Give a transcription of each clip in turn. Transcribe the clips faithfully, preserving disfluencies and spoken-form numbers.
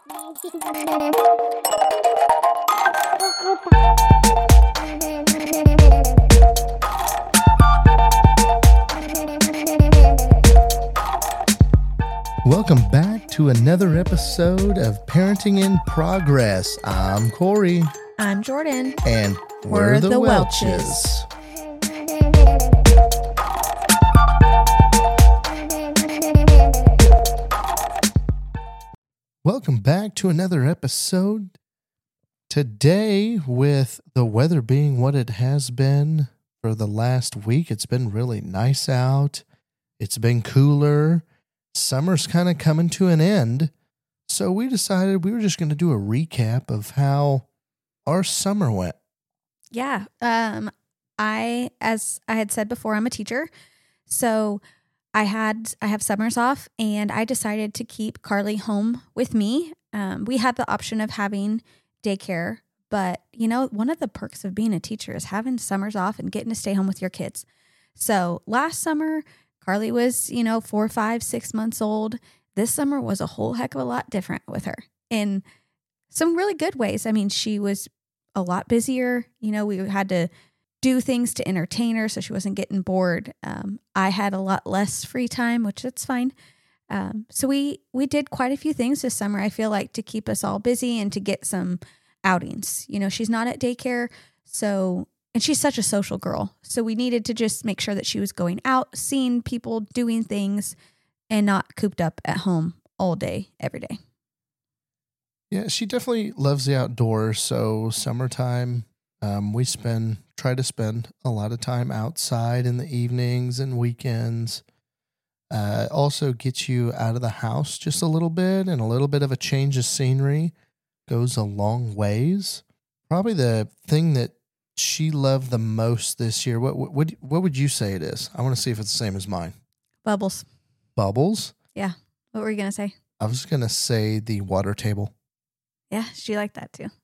Welcome back to another episode of Parenting in Progress. I'm Corey. I'm Jordan. And we're, we're the, the Welches. Welcome back to another episode. Today, with the weather being what it has been for the last week, it's been really nice out. It's been cooler. Summer's kind of coming to an end. So we decided we were just going to do a recap of how our summer went. Yeah. Um, I, as I had said before, I'm a teacher. So I had, I have summers off and I decided to keep Carly home with me. Um, we had the option of having daycare, but you know, one of the perks of being a teacher is having summers off and getting to stay home with your kids. So last summer, Carly was, you know, four, five, six months old. This summer was a whole heck of a lot different with her in some really good ways. I mean, she was a lot busier. You know, we had to do things to entertain her so she wasn't getting bored. Um, I had a lot less free time, which that's fine. Um, so we, we did quite a few things this summer, I feel like, to keep us all busy and to get some outings. You know, she's not at daycare, so... And she's such a social girl. So we needed to just make sure that she was going out, seeing people, doing things, and not cooped up at home all day, every day. Yeah, she definitely loves the outdoors. So summertime, um, we spend, try to spend a lot of time outside in the evenings and weekends. Uh, also gets you out of the house just a little bit, and a little bit of a change of scenery goes a long ways. Probably the thing that she loved the most this year. What what what would you say it is? I want to see if it's the same as mine. Bubbles. Bubbles? Yeah. What were you going to say? I was going to say the water table. Yeah, she liked that too.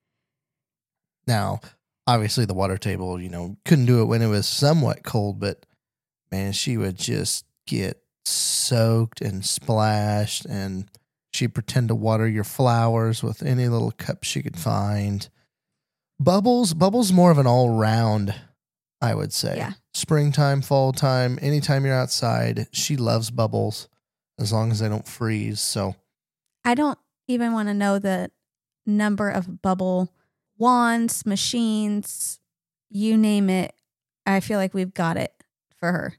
Now, obviously the water table, you know, couldn't do it when it was somewhat cold, but man, she would just get soaked and splashed, and she'd pretend to water your flowers with any little cup she could find. Bubbles, Bubbles more of an all-round, I would say. Yeah. Springtime, fall time, anytime you're outside, she loves Bubbles as long as they don't freeze. So I don't even want to know the number of bubble wands, machines, you name it. I feel like we've got it for her.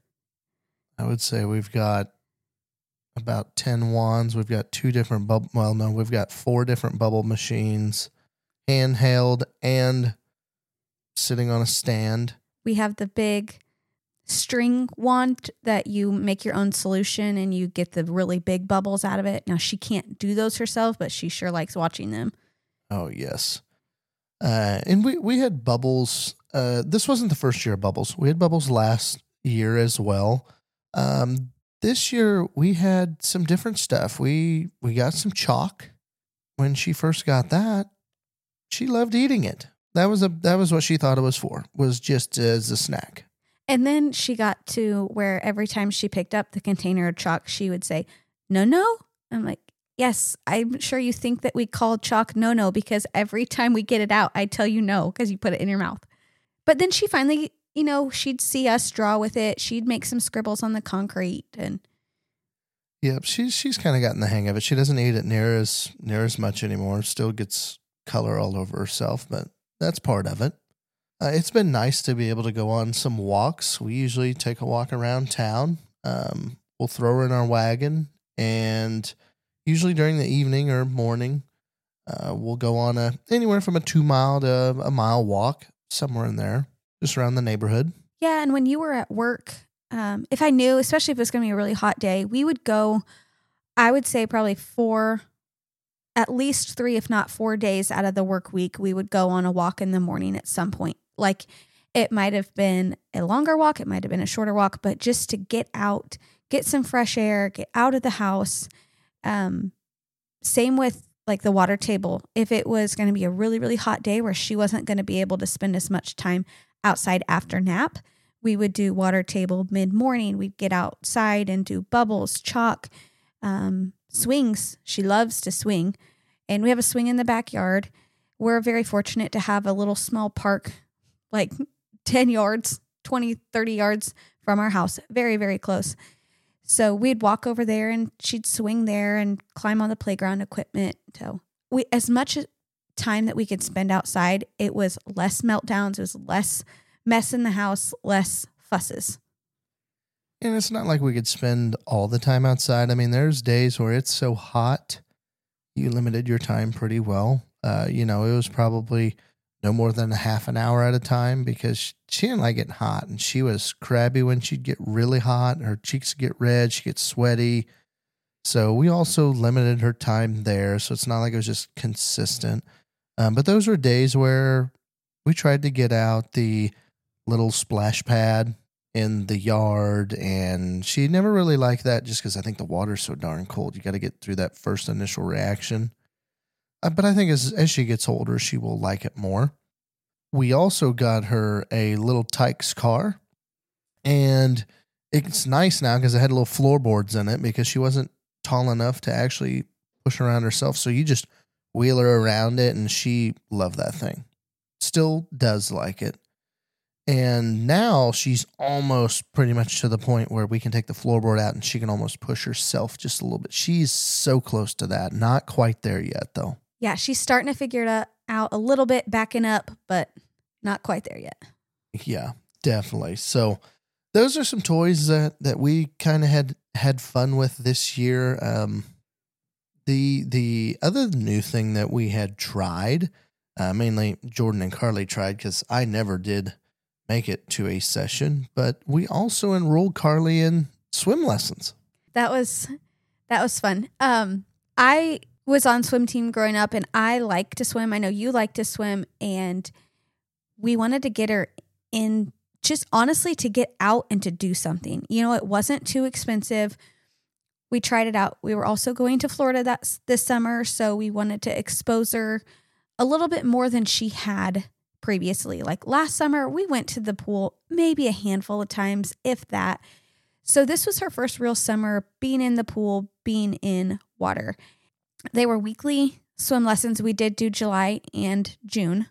I would say we've got about ten wands. We've got two different bubble, well, no, we've got four different bubble machines. Handheld and sitting on a stand. We have the big string wand that you make your own solution and you get the really big bubbles out of it. Now, she can't do those herself, but she sure likes watching them. Oh, yes. Uh, and we, we had Bubbles. Uh, this wasn't the first year of Bubbles. We had Bubbles last year as well. Um, this year, we had some different stuff. We, we got some chalk. When she first got that, she loved eating it. That was a that was what she thought it was for, was just as a snack. And then she got to where every time she picked up the container of chalk, she would say, no, no. I'm like, yes, I'm sure you think that we call chalk no, no, because every time we get it out, I tell you no, because you put it in your mouth. But then she finally, you know, she'd see us draw with it. She'd make some scribbles on the concrete. And Yep, she's she's kind of gotten the hang of it. She doesn't eat it near as near as much anymore. Still gets color all over herself, but that's part of it. Uh, it's been nice to be able to go on some walks. We usually take a walk around town. Um, we'll throw her in our wagon, and usually during the evening or morning, uh, we'll go on a anywhere from a two mile to a mile walk, somewhere in there, just around the neighborhood. Yeah, and when you were at work, um, if I knew, especially if it was going to be a really hot day, we would go, I would say probably four at least three, if not four days out of the work week, we would go on a walk in the morning at some point. Like it might have been a longer walk. It might have been a shorter walk, but just to get out, get some fresh air, get out of the house. Um, same with like the water table. If it was going to be a really, really hot day where she wasn't going to be able to spend as much time outside after nap, we would do water table mid-morning. We'd get outside and do bubbles, chalk, um, swings. She loves to swing. And we have a swing in the backyard. We're very fortunate to have a little small park, like ten yards, twenty, thirty yards from our house. Very, very close. So we'd walk over there and she'd swing there and climb on the playground equipment. So we, as much time that we could spend outside, it was less meltdowns. It was less mess in the house, less fusses. And it's not like we could spend all the time outside. I mean, there's days where it's so hot, you limited your time pretty well. Uh, you know, it was probably no more than a half an hour at a time because she didn't like getting hot. And she was crabby when she'd get really hot. Her cheeks get red. She gets sweaty. So we also limited her time there. So it's not like it was just consistent. Um, but those were days where we tried to get out the little splash pad in the yard, and she never really liked that just because I think the water's so darn cold. You got to get through that first initial reaction. Uh, but I think as as she gets older, she will like it more. We also got her a little Tykes car, and it's nice now because it had little floorboards in it because she wasn't tall enough to actually push around herself. So you just wheel her around it, and she loved that thing. Still does like it. And now she's almost pretty much to the point where we can take the floorboard out and she can almost push herself just a little bit. She's so close to that. Not quite there yet, though. Yeah, she's starting to figure it out a little bit, backing up, but not quite there yet. Yeah, definitely. So those are some toys that, that we kind of had had fun with this year. Um, the the other new thing that we had tried, uh, mainly Jordan and Carly tried because I never did make it to a session, but we also enrolled Carly in swim lessons. That was that was fun. Um, I was on swim team growing up, and I like to swim. I know you like to swim, and we wanted to get her in, just honestly to get out and to do something. You know, it wasn't too expensive. We tried it out. We were also going to Florida that this summer, so we wanted to expose her a little bit more than she had previously. Like last summer, we went to the pool maybe a handful of times, if that. So this was her first real summer being in the pool, being in water. They were weekly swim lessons. We did do July and June,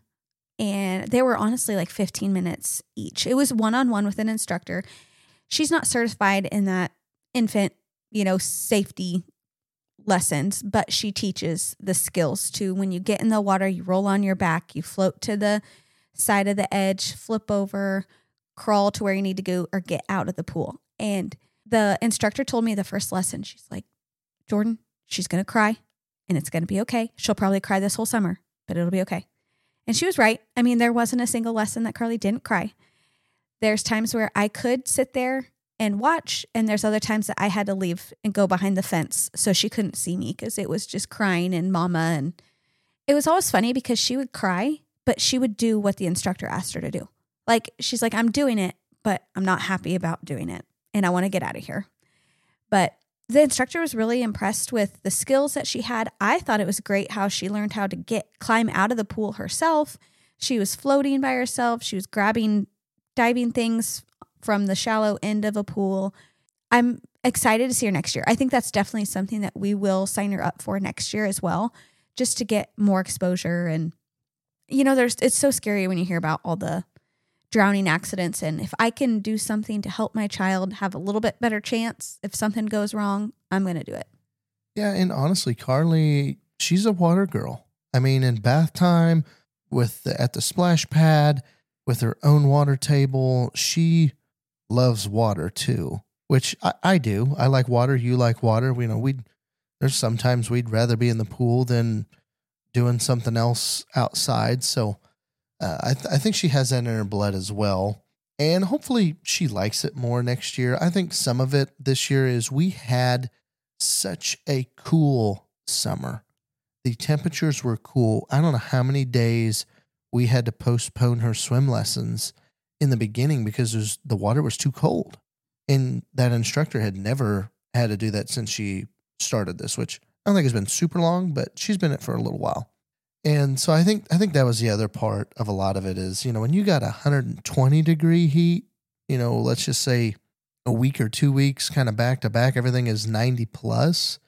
and they were honestly like fifteen minutes each. It was one-on-one with an instructor. She's not certified in that infant, you know, safety lessons, but she teaches the skills to when you get in the water, you roll on your back, you float to the side of the edge, flip over, crawl to where you need to go, or get out of the pool. And the instructor told me the first lesson, she's like, Jordan, she's going to cry and it's going to be okay. She'll probably cry this whole summer, but it'll be okay. And she was right. I mean, there wasn't a single lesson that Carly didn't cry. There's times where I could sit there and watch, and there's other times that I had to leave and go behind the fence so she couldn't see me because it was just crying and mama. And it was always funny because she would cry, but she would do what the instructor asked her to do. Like, she's like, I'm doing it, but I'm not happy about doing it, and I want to get out of here. But the instructor was really impressed with the skills that she had. I thought it was great how she learned how to get climb out of the pool herself. She was floating by herself. She was grabbing diving things from the shallow end of a pool. I'm excited to see her next year. I think that's definitely something that we will sign her up for next year as well, just to get more exposure. And, you know, there's it's so scary when you hear about all the drowning accidents. And if I can do something to help my child have a little bit better chance, if something goes wrong, I'm going to do it. Yeah, and honestly, Carly, she's a water girl. I mean, in bath time, with the, at the splash pad, with her own water table, she loves water too, which I, I do. I like water. You like water. We you know we there's sometimes we'd rather be in the pool than doing something else outside. So uh, I th- I think she has that in her blood as well, and hopefully she likes it more next year. I think some of it this year is we had such a cool summer. The temperatures were cool. I don't know how many days we had to postpone her swim lessons in the beginning because there's, the water was too cold. And that instructor had never had to do that since she started this, which I don't think has been super long, but she's been it for a little while. And so I think I think that was the other part of a lot of it is, you know, when you got one hundred twenty degree heat, you know, let's just say a week or two weeks kind of back to back, everything is ninety plus.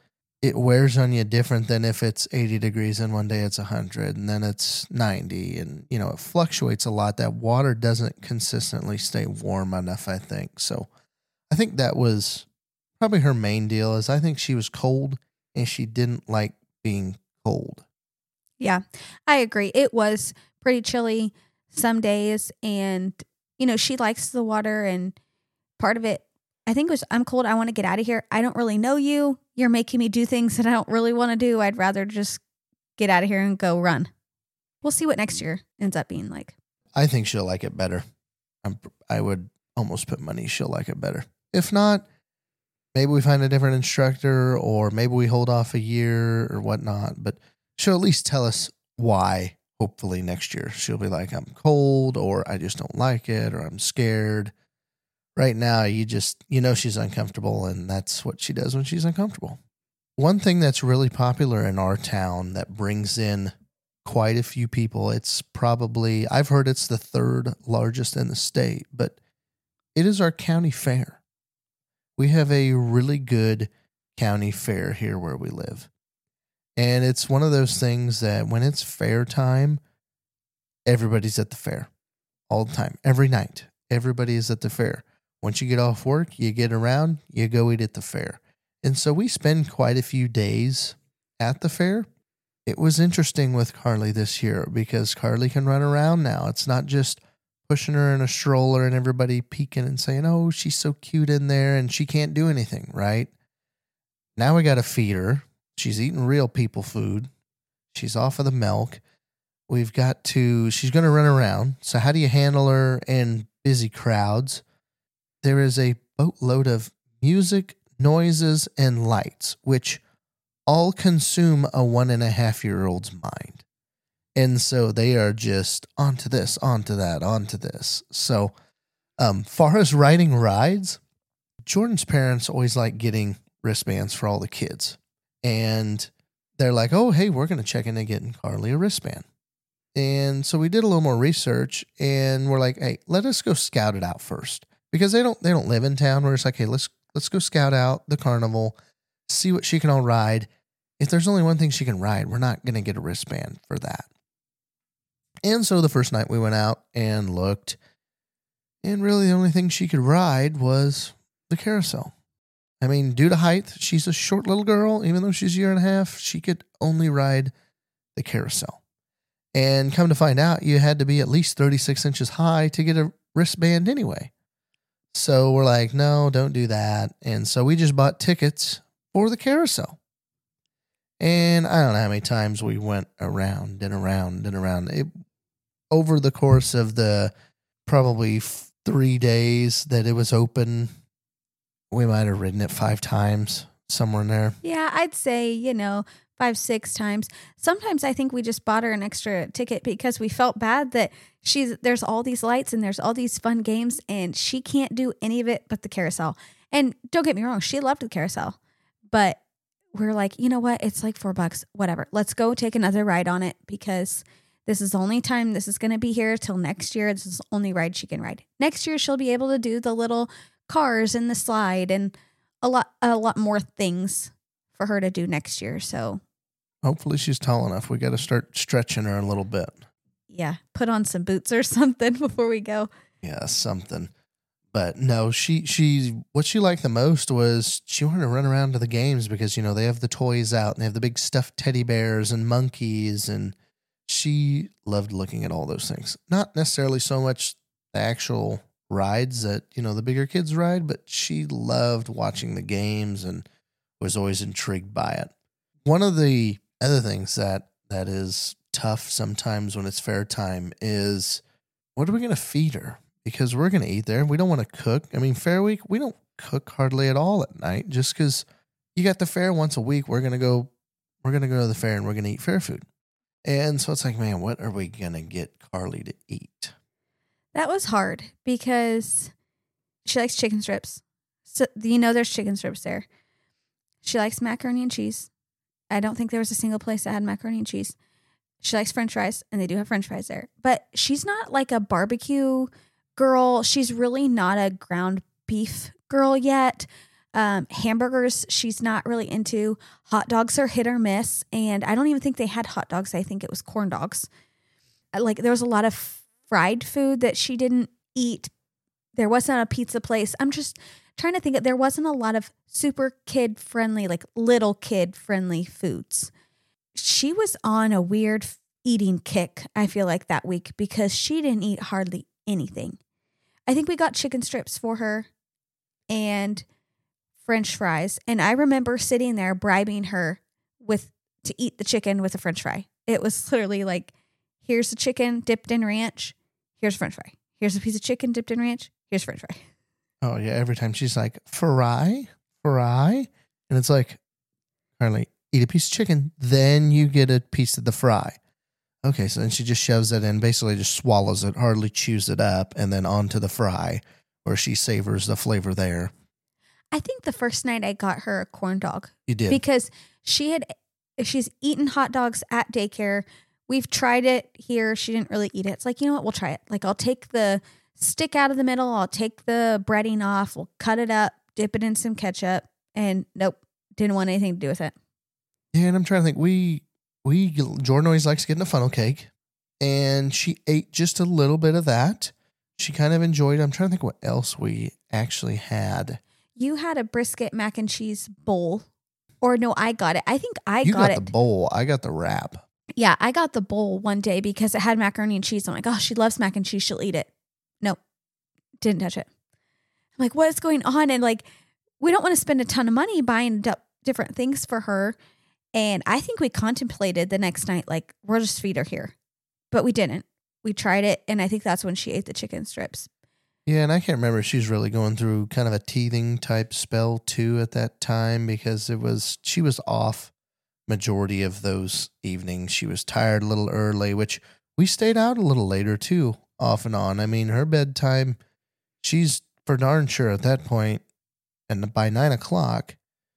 it wears on you different than if it's eighty degrees and one day it's one hundred and then it's ninety. And, you know, it fluctuates a lot. That water doesn't consistently stay warm enough, I think. So I think that was probably her main deal is I think she was cold and she didn't like being cold. Yeah, I agree. It was pretty chilly some days. And, you know, she likes the water. And part of it, I think it was, I'm cold. I want to get out of here. I don't really know you. You're making me do things that I don't really want to do. I'd rather just get out of here and go run. We'll see what next year ends up being like. I think she'll like it better. I'm, I would almost put money she'll like it better. If not, maybe we find a different instructor or maybe we hold off a year or whatnot. But she'll at least tell us why, hopefully next year. She'll be like, I'm cold or I just don't like it or I'm scared. Right now, you just, you know, she's uncomfortable and that's what she does when she's uncomfortable. One thing that's really popular in our town that brings in quite a few people, it's probably, I've heard it's the third largest in the state, but it is our county fair. We have a really good county fair here where we live. And it's one of those things that when it's fair time, everybody's at the fair all the time, every night. Everybody is at the fair. Once you get off work, you get around, you go eat at the fair. And so we spend quite a few days at the fair. It was interesting with Carly this year because Carly can run around now. It's not just pushing her in a stroller and everybody peeking and saying, oh, she's so cute in there and she can't do anything, right? Now we got to feed her. She's eating real people food. She's off of the milk. We've got to, she's going to run around. So how do you handle her in busy crowds? There is a boatload of music, noises, and lights, which all consume a one and a half year old's mind. And so they are just onto this, onto that, onto this. So, um, far as riding rides, Jordan's parents always like getting wristbands for all the kids. And they're like, oh, hey, we're going to check into getting Carly a wristband. And so we did a little more research and we're like, hey, let us go scout it out first. Because they don't they don't live in town. We're just like, hey, let's let's go scout out the carnival, see what she can all ride. If there's only one thing she can ride, we're not going to get a wristband for that. And so the first night we went out and looked, and really the only thing she could ride was the carousel. I mean, due to height, she's a short little girl. Even though she's a year and a half, she could only ride the carousel. And come to find out, you had to be at least thirty-six inches high to get a wristband anyway. So we're like, no, don't do that. And so we just bought tickets for the carousel. And I don't know how many times we went around and around and around. It, over the course of the probably three days that it was open, we might have ridden it five times, somewhere in there. Yeah, I'd say, you know, five, six times. Sometimes I think we just bought her an extra ticket because we felt bad that she's there's all these lights and there's all these fun games and she can't do any of it but the carousel. And don't get me wrong, she loved the carousel. But we're like, you know what? It's like four bucks, whatever. Let's go take another ride on it because this is the only time this is going to be here till next year. This is the only ride she can ride. Next year, she'll be able to do the little cars and the slide and a lot, a lot more things for her to do next year. So hopefully she's tall enough. We got to start stretching her a little bit. Yeah. Put on some boots or something before we go. Yeah, something. But no, she, she, what she liked the most was she wanted to run around to the games because, you know, they have the toys out and they have the big stuffed teddy bears and monkeys. And she loved looking at all those things. Not necessarily so much the actual rides that, you know, the bigger kids ride, but she loved watching the games and was always intrigued by it. One of the other things that, that is tough sometimes when it's fair time is what are we going to feed her? Because we're going to eat there. We don't want to cook. I mean, fair week, we don't cook hardly at all at night just because you got the fair once a week. We're going to go, we're going to go to the fair and we're going to eat fair food. And so it's like, man, what are we going to get Carly to eat? That was hard because she likes chicken strips. So, you know, there's chicken strips there. She likes macaroni and cheese. I don't think there was a single place that had macaroni and cheese. She likes French fries, and they do have French fries there. But she's not like a barbecue girl. She's really not a ground beef girl yet. Um, hamburgers, she's not really into. Hot dogs are hit or miss. And I don't even think they had hot dogs. I think it was corn dogs. Like there was a lot of fried food that she didn't eat. There wasn't a pizza place. I'm just trying to think of, there wasn't a lot of super kid friendly, like little kid friendly foods. She was on a weird eating kick, I feel like, that week because she didn't eat hardly anything. I think we got chicken strips for her and French fries. And I remember sitting there bribing her with to eat the chicken with a French fry. It was literally like, here's the chicken dipped in ranch. Here's a French fry. Here's a piece of chicken dipped in ranch. Here's French fry. Oh, yeah. Every time she's like, fry, fry. And it's like, Carly, eat a piece of chicken, then you get a piece of the fry. Okay, so then she just shoves it in, basically just swallows it, hardly chews it up, and then onto the fry, where she savors the flavor there. I think the first night I got her a corn dog. You did. Because she had, she's eaten hot dogs at daycare. We've tried it here. She didn't really eat it. It's like, you know what? We'll try it. Like, I'll take the stick out of the middle. I'll take the breading off. We'll cut it up, dip it in some ketchup. And nope, didn't want anything to do with it. Yeah, and I'm trying to think. We, we, Jordan always likes getting a funnel cake. And she ate just a little bit of that. She kind of enjoyed it. I'm trying to think what else we actually had. You had a brisket mac and cheese bowl. Or no, I got it. I think I you got, got it. the bowl. I got the wrap. Yeah, I got the bowl one day because it had macaroni and cheese. I'm like, oh, she loves mac and cheese. She'll eat it. Nope. Didn't touch it. I'm like, what is going on? And like, we don't want to spend a ton of money buying d- different things for her. And I think we contemplated the next night, like, we'll just feed her here. But we didn't. We tried it. And I think that's when she ate the chicken strips. Yeah, and I can't remember if she's really going through kind of a teething type spell too at that time because it was, she was off majority of those evenings. She was tired a little early, which we stayed out a little later too, off and on. I mean, her bedtime, she's for darn sure at that point, and by nine o'clock,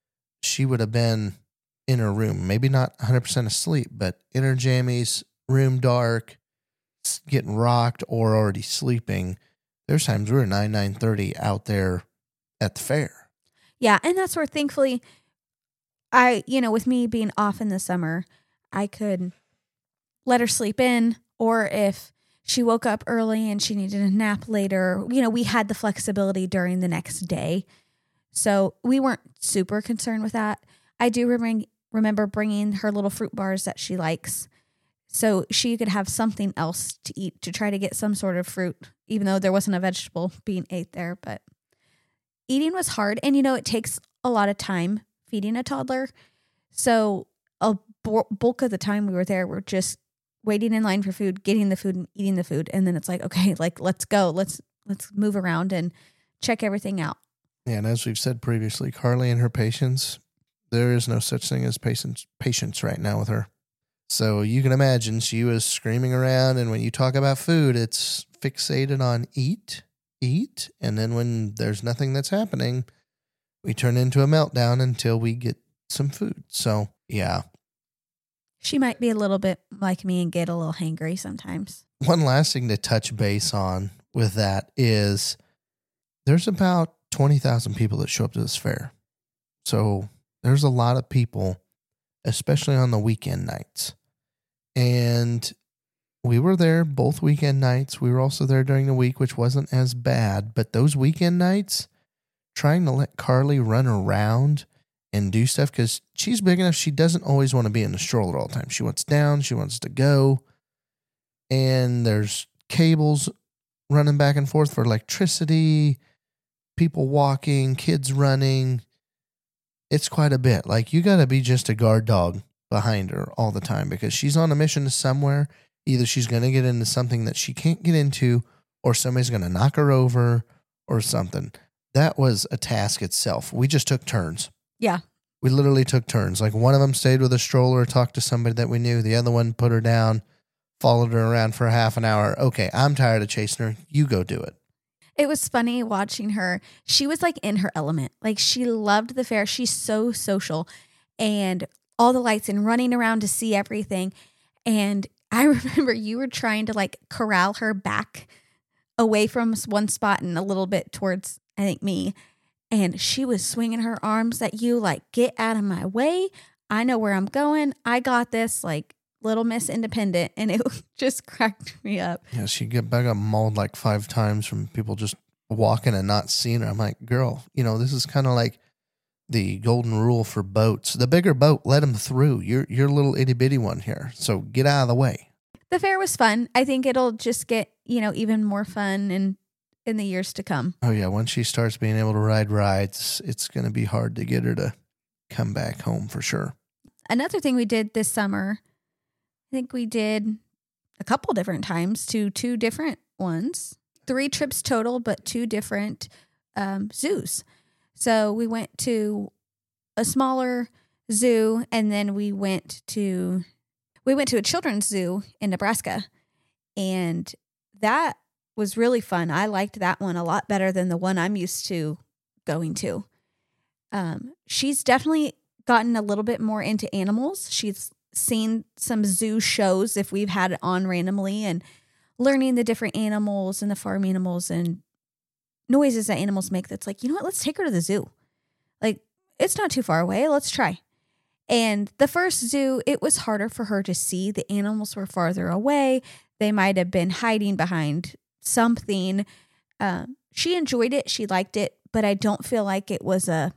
she would have been in her room, maybe not one hundred percent asleep, but in her jammies, room dark, getting rocked or already sleeping. There's times we were nine, nine thirty out there at the fair. Yeah, and that's where thankfully I, you know, with me being off in the summer, I could let her sleep in, or if she woke up early and she needed a nap later, you know, we had the flexibility during the next day. So we weren't super concerned with that. I do remember, remember bringing her little fruit bars that she likes so she could have something else to eat to try to get some sort of fruit, even though there wasn't a vegetable being ate there. But eating was hard. And, you know, it takes a lot of time feeding a toddler. So a bulk of the time we were there, we're just waiting in line for food, getting the food and eating the food. And then it's like, okay, like, let's go. Let's, let's move around and check everything out. Yeah. And as we've said previously, Carly and her patience, there is no such thing as patience, patience right now with her. So you can imagine she was screaming around. And when you talk about food, it's fixated on eat, eat. And then when there's nothing that's happening, we turn into a meltdown until we get some food. So, yeah. She might be a little bit like me and get a little hangry sometimes. One last thing to touch base on with that is there's about twenty thousand people that show up to this fair. So there's a lot of people, especially on the weekend nights. And we were there both weekend nights. We were also there during the week, which wasn't as bad. But those weekend nights, trying to let Carly run around and do stuff, because she's big enough, she doesn't always want to be in the stroller all the time. She wants down, she wants to go. And there's cables running back and forth for electricity, people walking, kids running. It's quite a bit. Like, you got to be just a guard dog behind her all the time because she's on a mission to somewhere. Either she's going to get into something that she can't get into, or somebody's going to knock her over or something. That was a task itself. We just took turns. Yeah. We literally took turns. Like, one of them stayed with a stroller, talked to somebody that we knew. The other one put her down, followed her around for a half an hour. Okay, I'm tired of chasing her. You go do it. It was funny watching her. She was like in her element. Like, she loved the fair. She's so social and all the lights and running around to see everything. And I remember you were trying to like corral her back away from one spot and a little bit towards, I think, me. And she was swinging her arms at you like, get out of my way. I know where I'm going. I got this, like Little Miss Independent. And it just cracked me up. Yeah, she get back up mauled like five times from people just walking and not seeing her. I'm like, girl, you know, this is kind of like the golden rule for boats. The bigger boat, let them through. You're, you're a little itty bitty one here. So get out of the way. The fair was fun. I think it'll just get, you know, even more fun in, in the years to come. Oh, yeah. Once she starts being able to ride rides, it's going to be hard to get her to come back home for sure. Another thing we did this summer, I think we did a couple different times to two different ones. Three trips total, but two different um, zoos. So we went to a smaller zoo, and then we went to we went to a children's zoo in Nebraska, and that was really fun. I liked that one a lot better than the one I'm used to going to. Um, she's definitely gotten a little bit more into animals. She's seen some zoo shows if we've had it on randomly, and learning the different animals and the farm animals and noises that animals make. That's like, you know what? Let's take her to the zoo. Like, it's not too far away. Let's try. And the first zoo, it was harder for her to see. The animals were farther away. They might have been hiding behind something. Um, she enjoyed it. She liked it, but I don't feel like it was a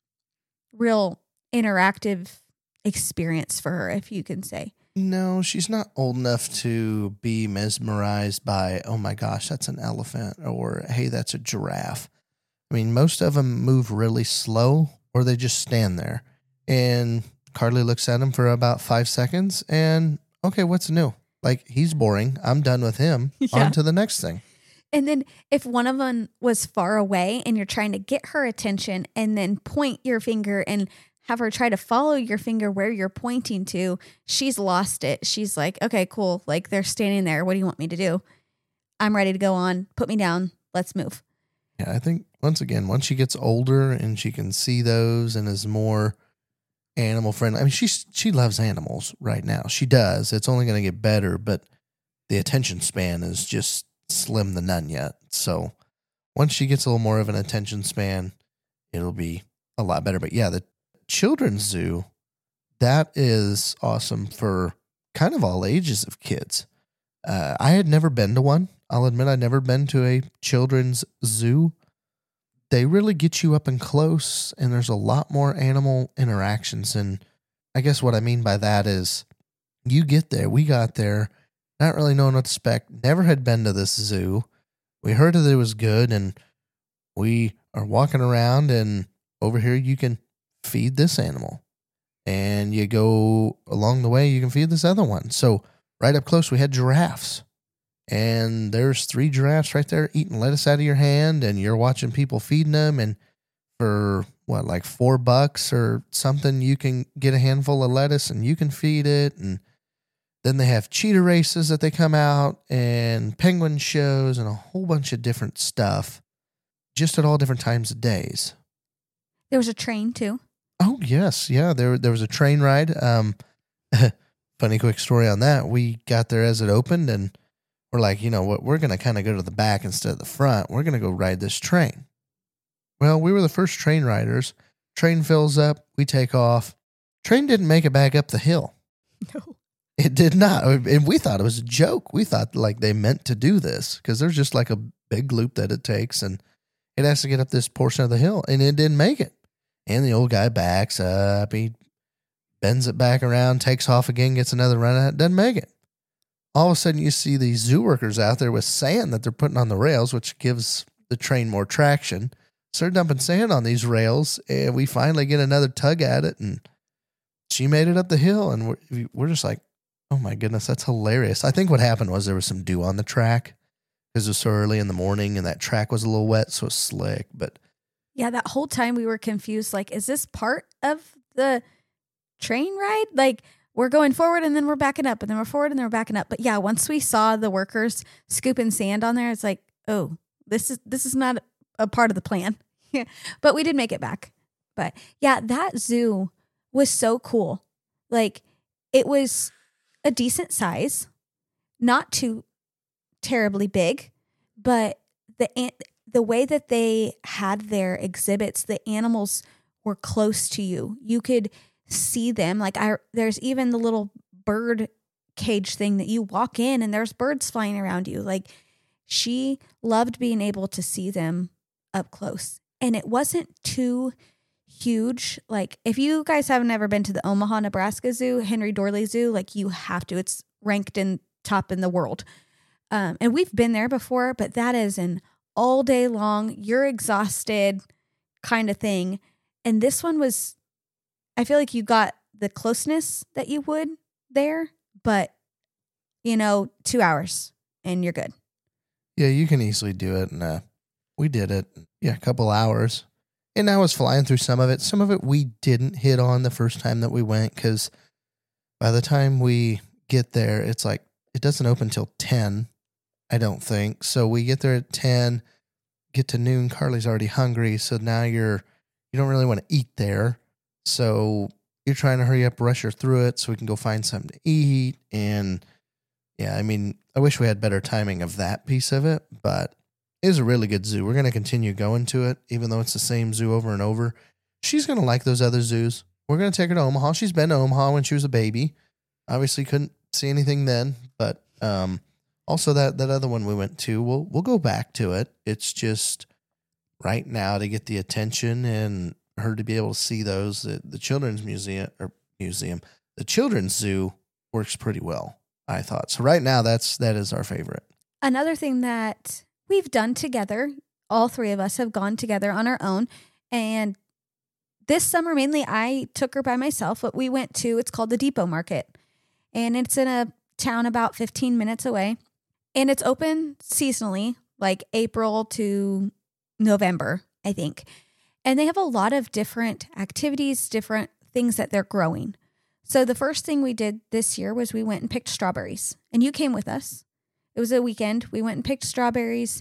real interactive experience for her, if you can say. No, she's not old enough to be mesmerized by, oh my gosh, that's an elephant, or hey, that's a giraffe. I mean, most of them move really slow, or they just stand there. And Carly looks at him for about five seconds and, okay, what's new? Like, he's boring. I'm done with him. Yeah. On to the next thing. And then if one of them was far away and you're trying to get her attention and then point your finger and have her try to follow your finger where you're pointing to, she's lost it. She's like, okay, cool. Like, they're standing there. What do you want me to do? I'm ready to go on. Put me down. Let's move. Yeah, I think, once again, once she gets older and she can see those and is more animal friendly. I mean, she, she loves animals right now. She does. It's only going to get better, but the attention span is just slim to none yet. So once she gets a little more of an attention span, it'll be a lot better. But yeah, the children's zoo, that is awesome for kind of all ages of kids. Uh, I had never been to one. I'll admit I'd never been to a children's zoo. They really get you up and close, and there's a lot more animal interactions. And I guess what I mean by that is you get there. We got there not really knowing what to expect. Never had been to this zoo. We heard that it was good, and we are walking around, and over here you can feed this animal. And you go along the way, you can feed this other one. So right up close, we had giraffes. And there's three giraffes right there eating lettuce out of your hand, and you're watching people feeding them. And for what, like four bucks or something, you can get a handful of lettuce and you can feed it. And then they have cheetah races that they come out, and penguin shows, and a whole bunch of different stuff, just at all different times of days. There was a train too. Oh yes, yeah. There there was a train ride. Um, funny quick story on that. We got there as it opened, and we're like, you know what, we're going to kind of go to the back instead of the front. We're going to go ride this train. Well, we were the first train riders. Train fills up. We take off. Train didn't make it back up the hill. No. It did not. And we thought it was a joke. We thought like they meant to do this because there's just like a big loop that it takes, and it has to get up this portion of the hill, and it didn't make it. And the old guy backs up. He bends it back around, takes off again, gets another run at it, doesn't make it. All of a sudden, you see these zoo workers out there with sand that they're putting on the rails, which gives the train more traction. So they're dumping sand on these rails, and we finally get another tug at it, and she made it up the hill, and we're, we're just like, oh my goodness, that's hilarious. I think what happened was there was some dew on the track because it was so early in the morning, and that track was a little wet, so it was slick. But yeah, that whole time we were confused, like, is this part of the train ride? Like, we're going forward and then we're backing up and then we're forward and then we're backing up. But yeah, once we saw the workers scooping sand on there, it's like, oh, this is this is not a part of the plan. Yeah, but we did make it back. But yeah, that zoo was so cool. Like, it was a decent size, not too terribly big, but the the way that they had their exhibits, the animals were close to you. You could see them. Like I, there's even the little bird cage thing that you walk in and there's birds flying around you. Like she loved being able to see them up close. And it wasn't too huge. Like if you guys haven't ever been to the Omaha, Nebraska Zoo, Henry Dorley Zoo, like you have to. It's ranked in top in the world. Um, and we've been there before, but that is an all day long, you're exhausted kind of thing. And this one was, I feel like you got the closeness that you would there, but you know, two hours and you're good. Yeah, you can easily do it. And uh, we did it. Yeah, a couple hours. And I was flying through some of it. Some of it we didn't hit on the first time that we went because by the time we get there, it's like it doesn't open till ten, I don't think. So we get there at ten, get to noon. Carly's already hungry. So now you're, you don't really want to eat there. So you're trying to hurry up, rush her through it so we can go find something to eat. And yeah, I mean, I wish we had better timing of that piece of it, but it is a really good zoo. We're going to continue going to it, even though it's the same zoo over and over. She's going to like those other zoos. We're going to take her to Omaha. She's been to Omaha when she was a baby. Obviously couldn't see anything then, but um, also that, that other one we went to, we'll, we'll go back to it. It's just right now to get the attention and her to be able to see those. The, the children's museum or museum, the children's zoo works pretty well, I thought. So right now that's, that is our favorite. Another thing that we've done together, all three of us have gone together on our own. And this summer, mainly I took her by myself. What we went to, it's called the Depot Market. And it's in a town about fifteen minutes away. And it's open seasonally, like April to November, I think. And they have a lot of different activities, different things that they're growing. So the first thing we did this year was we went and picked strawberries. And you came with us. It was a weekend. We went and picked strawberries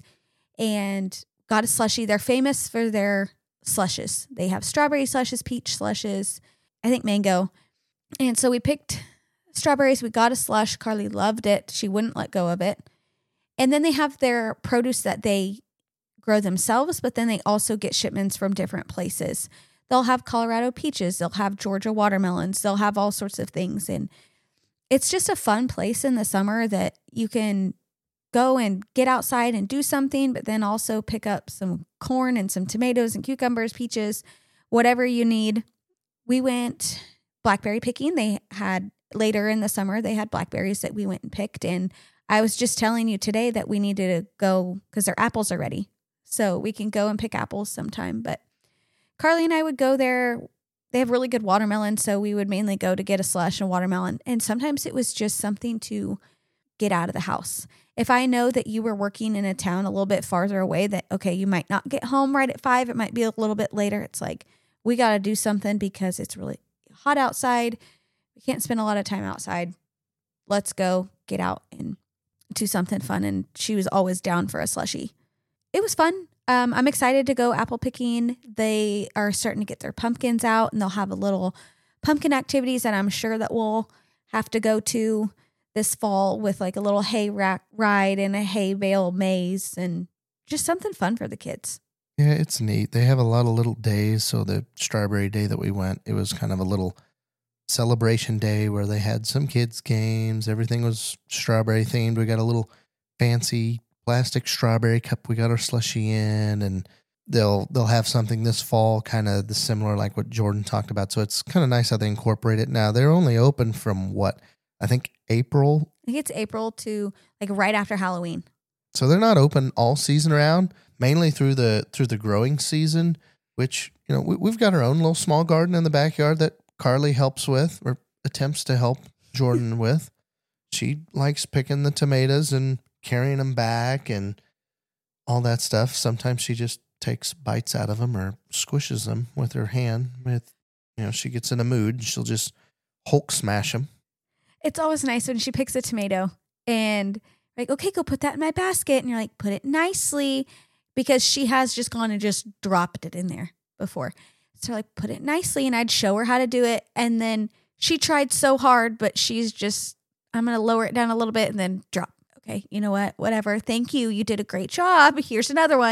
and got a slushie. They're famous for their slushes. They have strawberry slushes, peach slushes, I think mango. And so we picked strawberries. We got a slush. Carly loved it. She wouldn't let go of it. And then they have their produce that they grow themselves, but then they also get shipments from different places. They'll have Colorado peaches. They'll have Georgia watermelons. They'll have all sorts of things. And it's just a fun place in the summer that you can go and get outside and do something, but then also pick up some corn and some tomatoes and cucumbers, peaches, whatever you need. We went blackberry picking. They had later in the summer, they had blackberries that we went and picked. And I was just telling you today that we needed to go because their apples are ready. So we can go and pick apples sometime. But Carly and I would go there. They have really good watermelon. So we would mainly go to get a slush and watermelon. And sometimes it was just something to get out of the house. If I know that you were working in a town a little bit farther away that, okay, you might not get home right at five. It might be a little bit later. It's like, we got to do something because it's really hot outside. We can't spend a lot of time outside. Let's go get out and do something fun. And she was always down for a slushie. It was fun. Um, I'm excited to go apple picking. They are starting to get their pumpkins out and they'll have a little pumpkin activities that I'm sure that we'll have to go to this fall with like a little hay rack ride and a hay bale maze and just something fun for the kids. Yeah, it's neat. They have a lot of little days. So the strawberry day that we went, it was kind of a little celebration day where they had some kids games. Everything was strawberry themed. We got a little fancy plastic strawberry cup we got our slushie in, and they'll they'll have something this fall kind of the similar like what Jordan talked about. So it's kind of nice how they incorporate it. Now they're only open from what I think April. I think it's April to like right after Halloween. So they're not open all season round, mainly through the through the growing season, which, you know, we, we've got our own little small garden in the backyard that Carly helps with or attempts to help Jordan with. She likes picking the tomatoes and carrying them back and all that stuff. Sometimes she just takes bites out of them or squishes them with her hand. With, you know, she gets in a mood, she'll just Hulk smash them. It's always nice when she picks a tomato and like, okay, go put that in my basket. And you're like, put it nicely, because she has just gone and just dropped it in there before. So like, put it nicely. And I'd show her how to do it. And then she tried so hard, but she's just, I'm going to lower it down a little bit and then drop. Okay, you know what? Whatever. Thank you. You did a great job. Here's another one.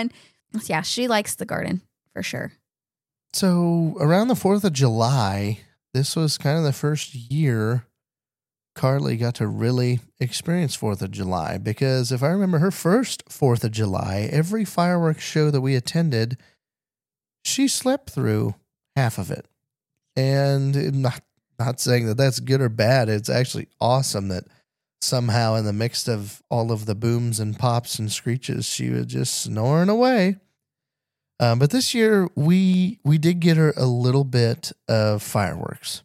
Yeah, she likes the garden for sure. So around the fourth of July, this was kind of the first year Carly got to really experience fourth of July, because if I remember her first fourth of July, every fireworks show that we attended, she slept through half of it. And not, not saying that that's good or bad. It's actually awesome that somehow in the mix of all of the booms and pops and screeches, she was just snoring away. Um, but this year, we we did get her a little bit of fireworks.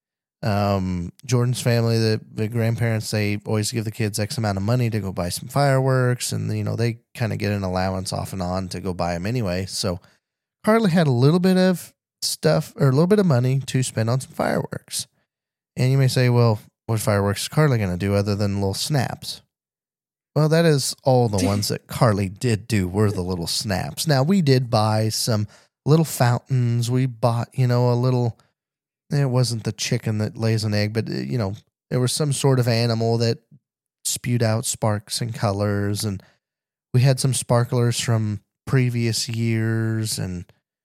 Um, Jordan's family, the, the grandparents, they always give the kids X amount of money to go buy some fireworks. And, you know, they kind of get an allowance off and on to go buy them anyway. So Carly had a little bit of stuff or a little bit of money to spend on some fireworks. And you may say, well, what fireworks is Carly going to do other than little snaps? Well, that is all the ones that Carly did do were the little snaps. Now, we did buy some little fountains. We bought, you know, a little... It wasn't the chicken that lays an egg, but, you know, there was some sort of animal that spewed out sparks and colors. And we had some sparklers from previous years. And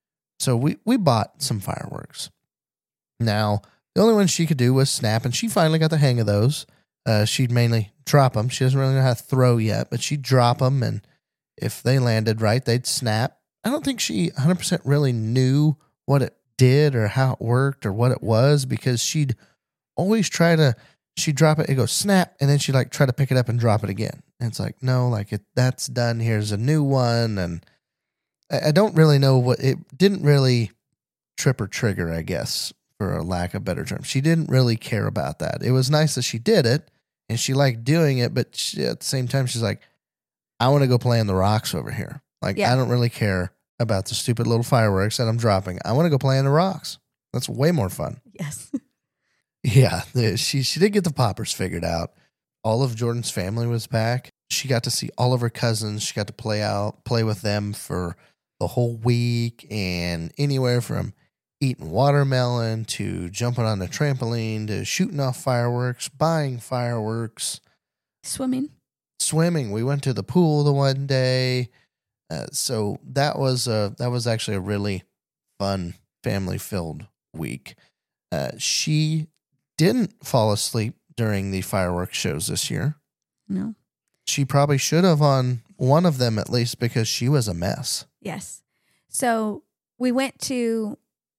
so we, we bought some fireworks. Now, the only one she could do was snap, and she finally got the hang of those. Uh, she'd mainly drop them. She doesn't really know how to throw yet, but she'd drop them, and if they landed right, they'd snap. I don't think she one hundred percent really knew what it did or how it worked or what it was, because she'd always try to, she'd drop it, it goes snap, and then she'd like try to pick it up and drop it again. And it's like, no, like it, that's done. Here's a new one. And I, I don't really know what, it didn't really trip or trigger, I guess, for a lack of better term. She didn't really care about that. It was nice that she did it and she liked doing it, but she, at the same time, she's like, I want to go play on the rocks over here. Like, yeah. I don't really care about the stupid little fireworks that I'm dropping. I want to go play on the rocks. That's way more fun. Yes. Yeah, the, she she did get the poppers figured out. All of Jordan's family was back. She got to see all of her cousins. She got to play out, play with them for the whole week, and anywhere from eating watermelon to jumping on the trampoline to shooting off fireworks, buying fireworks, swimming. Swimming. We went to the pool the one day. Uh, so that was a, that was actually a really fun family-filled week. Uh, she didn't fall asleep during the fireworks shows this year. No. She probably should have on one of them at least, because she was a mess. Yes. So we went to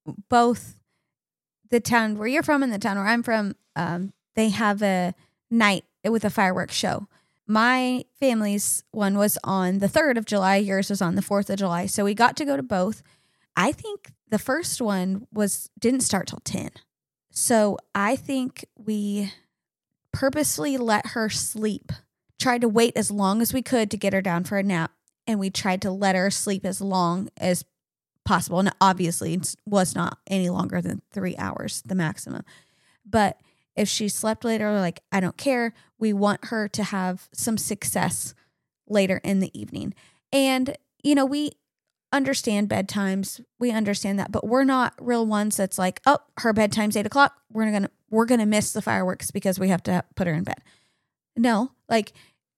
both the town where you're from and the town where I'm from. Um, they have a night with a fireworks show. My family's one was on the third of July. Yours was on the fourth of July. So we got to go to both. I think the first one was didn't start till ten. So I think we purposely let her sleep, tried to wait as long as we could to get her down for a nap. And we tried to let her sleep as long as possible. And obviously it was not any longer than three hours, the maximum. But if she slept later, like, I don't care. We want her to have some success later in the evening. And, you know, we understand bedtimes. We understand that, but we're not real ones that's like, oh, her bedtime's eight o'clock. We're going to, we're going to miss the fireworks because we have to put her in bed. No, like,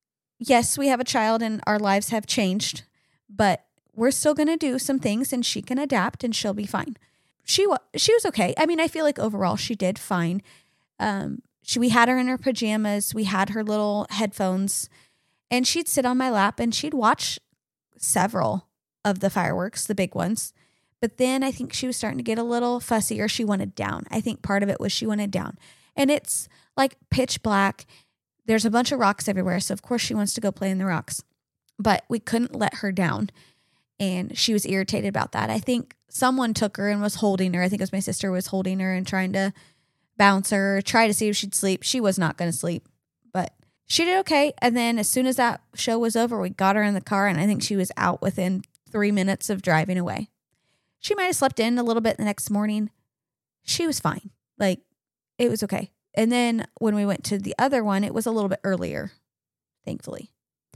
yes, we have a child and our lives have changed, but we're still going to do some things and she can adapt and she'll be fine. She was, she was okay. I mean, I feel like overall she did fine. Um, she, we had her in her pajamas. We had her little headphones, and she'd sit on my lap and she'd watch several of the fireworks, the big ones. But then I think she was starting to get a little fussy, or she wanted down. I think part of it was she wanted down, and it's like pitch black. There's a bunch of rocks everywhere. So of course she wants to go play in the rocks, but we couldn't let her down. And she was irritated about that. I think someone took her and was holding her. I think it was my sister was holding her and trying to bounce her, try to see if she'd sleep. She was not going to sleep, but she did okay. And then as soon as that show was over, we got her in the car, and I think she was out within three minutes of driving away. She might have slept in a little bit the next morning. She was fine. Like, it was okay. And then when we went to the other one, it was a little bit earlier, thankfully.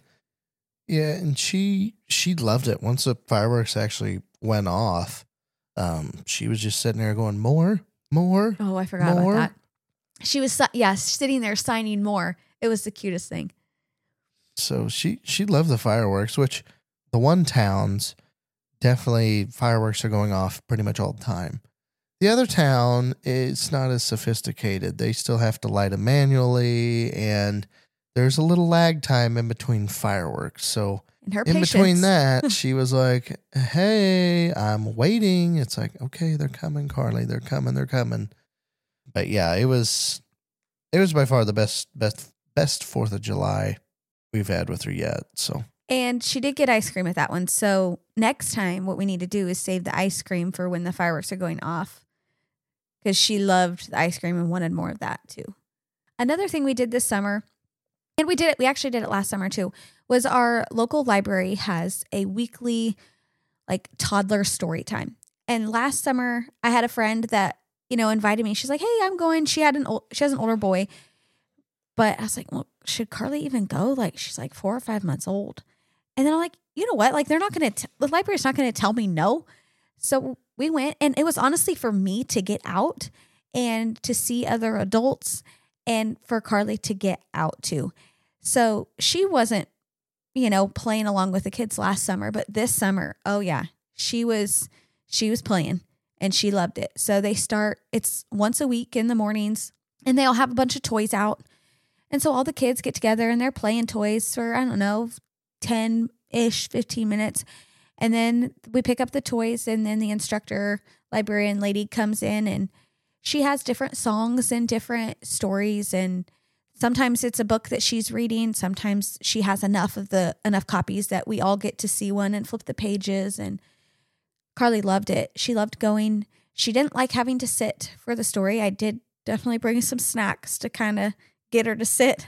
Yeah, and she she loved it. Once the fireworks actually went off, um, she was just sitting there going, more, more. Oh, I forgot more. about that. She was, yeah, sitting there signing more. It was the cutest thing. So she, she loved the fireworks, which the one towns, definitely fireworks are going off pretty much all the time. The other town, it's not as sophisticated. They still have to light them manually, and there's a little lag time in between fireworks. So And her in patience. between that, she was like, hey, I'm waiting. It's like, okay, they're coming, Carly. They're coming. They're coming. But yeah, it was it was by far the best best best Fourth of July we've had with her yet. So And she did get ice cream at that one. So next time, what we need to do is save the ice cream for when the fireworks are going off, because she loved the ice cream and wanted more of that too. Another thing we did this summer, and we did it, we actually did it last summer too, was our local library has a weekly like toddler story time. And last summer, I had a friend that, you know, invited me. She's like, hey, I'm going. She had an old, she has an older boy. But I was like, well, should Carly even go? Like, she's like four or five months old. And then I'm like, you know what? Like, they're not going to, the library's not going to tell me no. So we went, and it was honestly for me to get out and to see other adults and for Carly to get out too. So she wasn't, you know, playing along with the kids last summer, but this summer, oh yeah, she was, she was playing and she loved it. So they start, it's once a week in the mornings, and they all have a bunch of toys out. And so all the kids get together and they're playing toys for, I don't know, ten-ish, fifteen minutes. And then we pick up the toys, and then the instructor, librarian lady comes in, and she has different songs and different stories. And sometimes it's a book that she's reading. Sometimes she has enough of the, enough copies that we all get to see one and flip the pages. And Carly loved it. She loved going. She didn't like having to sit for the story. I did definitely bring some snacks to kind of get her to sit.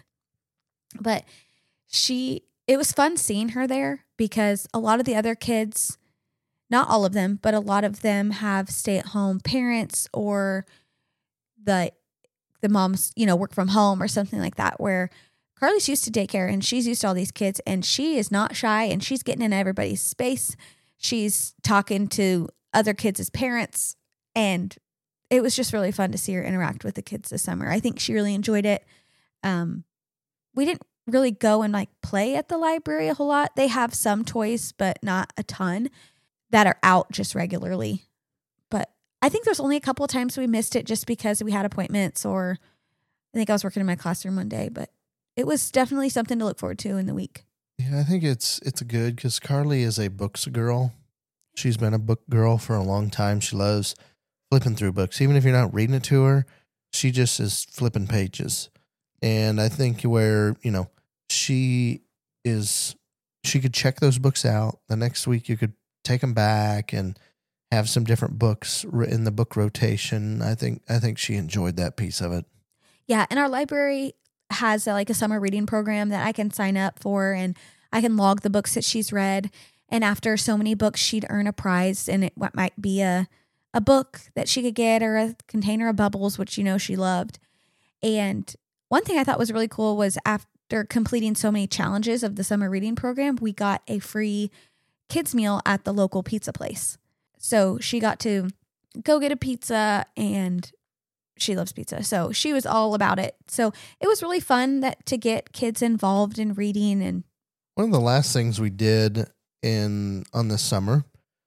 But she, it was fun seeing her there, because a lot of the other kids, not all of them, but a lot of them have stay-at-home parents, or the the moms, you know, work from home or something like that, where Carly's used to daycare and she's used to all these kids, and she is not shy, and she's getting in everybody's space. She's talking to other kids as parents, and it was just really fun to see her interact with the kids this summer. I think she really enjoyed it. Um, we didn't really go and like play at the library a whole lot. They have some toys, but not a ton that are out just regularly. But I think there's only a couple of times we missed it just because we had appointments, or I think I was working in my classroom one day, but it was definitely something to look forward to in the week. yeah, I think it's it's good because Carly is a books girl. She's been a book girl for a long time. She loves flipping through books. Even if you're not reading it to her, she just is flipping pages. And I think where, you know, she is, she could check those books out. The next week you could take them back and have some different books in the book rotation. I think, I think she enjoyed that piece of it. Yeah. And our library has a, like a summer reading program that I can sign up for, and I can log the books that she's read. And after so many books, she'd earn a prize, and it might be a, a book that she could get, or a container of bubbles, which, you know, she loved. And one thing I thought was really cool was after completing so many challenges of the summer reading program, we got a free kids meal at the local pizza place. So she got to go get a pizza, and she loves pizza. So she was all about it. So it was really fun that to get kids involved in reading. And one of the last things we did in on this summer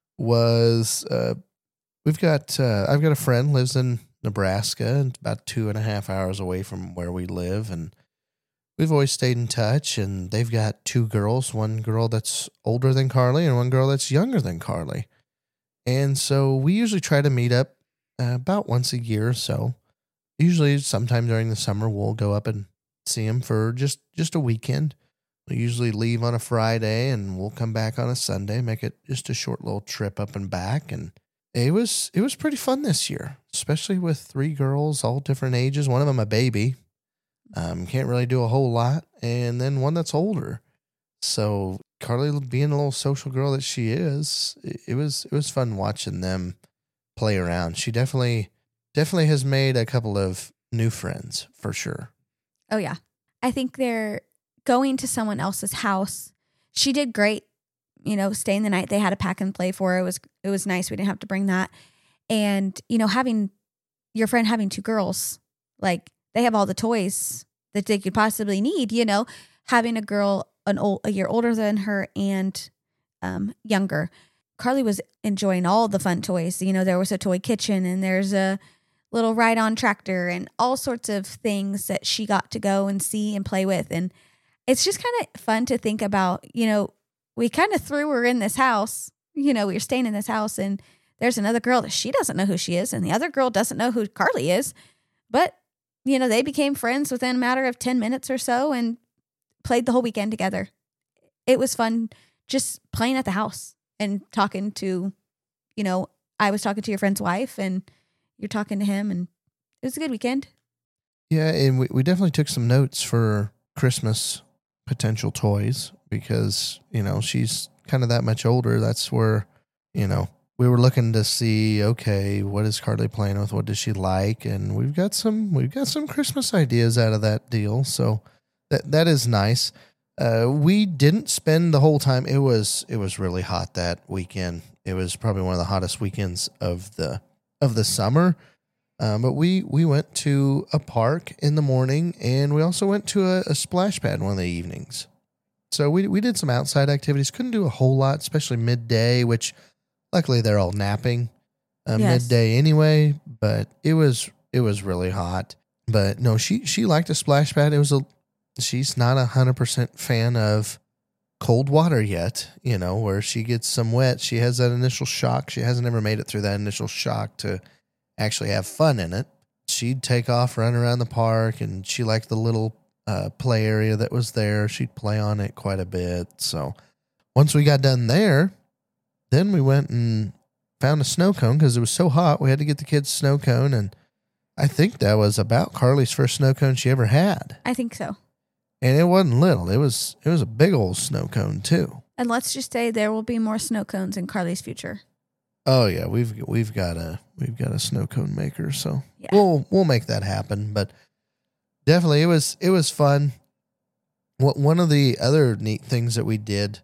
was uh, we've got uh, I've got a friend lives in Nebraska, and about two and a half hours away from where we live, and we've always stayed in touch. And they've got two girls, one girl that's older than Carly and one girl that's younger than Carly. And so we usually try to meet up uh, about once a year or so. Usually sometime during the summer, we'll go up and see them for just, just a weekend. We usually leave on a Friday and we'll come back on a Sunday, make it just a short little trip up and back. And it was, it was pretty fun this year, especially with three girls, all different ages. One of them a baby, um, can't really do a whole lot. And then one that's older. So Carly, being a little social girl that she is, it, it was, it was fun watching them play around. She definitely, definitely has made a couple of new friends for sure. oh yeah, I think they're going to someone else's house. She did great, you know, staying the night. They had a pack and play for her. It was, it was nice. We didn't have to bring that. And, you know, having your friend having two girls, like they have all the toys that they could possibly need, you know, having a girl, an old, a year older than her and um, younger. Carly was enjoying all the fun toys. You know, there was a toy kitchen and there's a little ride-on tractor and all sorts of things that she got to go and see and play with. And it's just kind of fun to think about, you know, we kind of threw her in this house. You know, we were staying in this house and there's another girl that she doesn't know who she is and the other girl doesn't know who Carly is. But, you know, they became friends within a matter of ten minutes or so and played the whole weekend together. It was fun just playing at the house and talking to, you know, I was talking to your friend's wife and you're talking to him, and it was a good weekend. Yeah, and we, we definitely took some notes for Christmas potential toys because, you know, she's kind of that much older. That's where, you know, we were looking to see, okay, what is Carly playing with? What does she like? And we've got some we've got some Christmas ideas out of that deal. So that that is nice. Uh, we didn't spend the whole time. It was it was really hot that weekend. It was probably one of the hottest weekends of the of the summer. Um, but we we went to a park in the morning, and we also went to a, a splash pad one of the evenings. So we we did some outside activities. Couldn't do a whole lot, especially midday, which luckily they're all napping uh, yes. midday anyway. But it was it was really hot. But no, she she liked a splash pad. It was a She's not a hundred percent fan of cold water yet, you know, where she gets some wet. She has that initial shock. She hasn't ever made it through that initial shock to actually have fun in it. She'd take off, run around the park, and she liked the little uh, play area that was there. She'd play on it quite a bit. So once we got done there, then we went and found a snow cone because it was so hot. We had to get the kids a snow cone, and I think that was about Carly's first snow cone she ever had. I think so. And it wasn't little. It was it was a big old snow cone too. And let's just say there will be more snow cones in Carly's future. Oh yeah, we've we've got a we've got a snow cone maker, so yeah. we'll we'll make that happen. But definitely, it was it was fun. What one of the other neat things that we did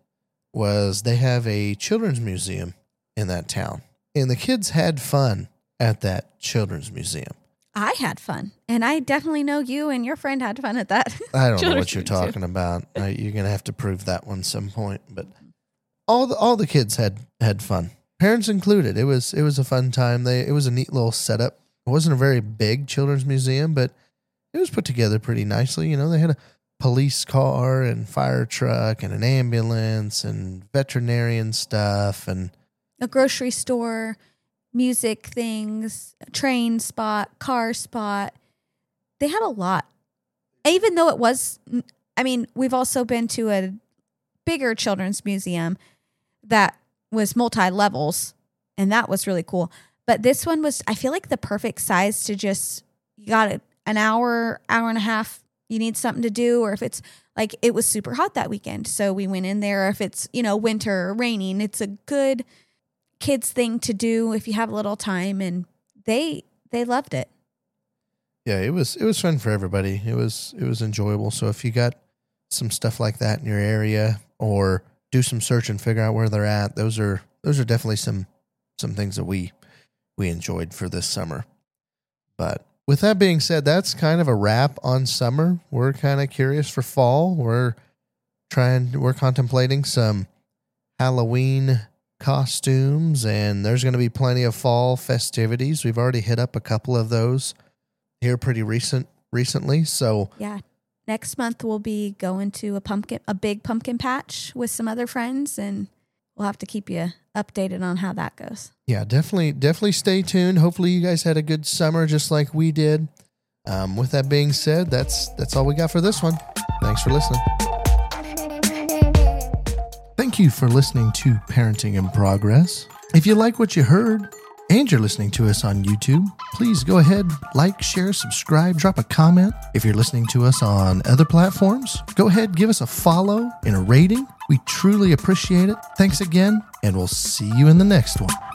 was they have a children's museum in that town, and the kids had fun at that children's museum. I had fun, and I definitely know you and your friend had fun at that. I don't know what you're talking about. Uh, you're going to have to prove that one some point. But all the all the kids had had fun, parents included. It was it was a fun time. They it was a neat little setup. It wasn't a very big children's museum, but it was put together pretty nicely. You know, they had a police car and fire truck and an ambulance and veterinarian stuff and a grocery store. Music things, train spot, car spot. They had a lot. Even though it was, I mean, we've also been to a bigger children's museum that was multi-levels, and that was really cool. But this one was, I feel like, the perfect size to just, you got an hour, hour and a half, you need something to do, or if it's like, it was super hot that weekend. So we went in there. If it's, you know, winter or raining, it's a good kids thing to do if you have a little time, and they they loved it. Yeah, it was it was fun for everybody. It was it was enjoyable. So if you got some stuff like that in your area, or do some search and figure out where they're at, those are those are definitely some some things that we we enjoyed for this summer. But with that being said, that's kind of a wrap on summer. We're kind of curious for fall. We're trying we're contemplating some Halloween costumes, and there's going to be plenty of fall festivities. We've already hit up a couple of those here pretty recent recently. So yeah, next month we'll be going to a pumpkin, a big pumpkin patch with some other friends, and we'll have to keep you updated on how that goes. Yeah, definitely, definitely stay tuned. Hopefully you guys had a good summer just like we did. Um, with that being said, that's that's all we got for this one. Thanks for listening. Thank you for listening to Parenting in Progress. If you like what you heard and you're listening to us on YouTube, please go ahead, like, share, subscribe, drop a comment. If you're listening to us on other platforms, go ahead, give us a follow and a rating. We truly appreciate it. Thanks again, and we'll see you in the next one.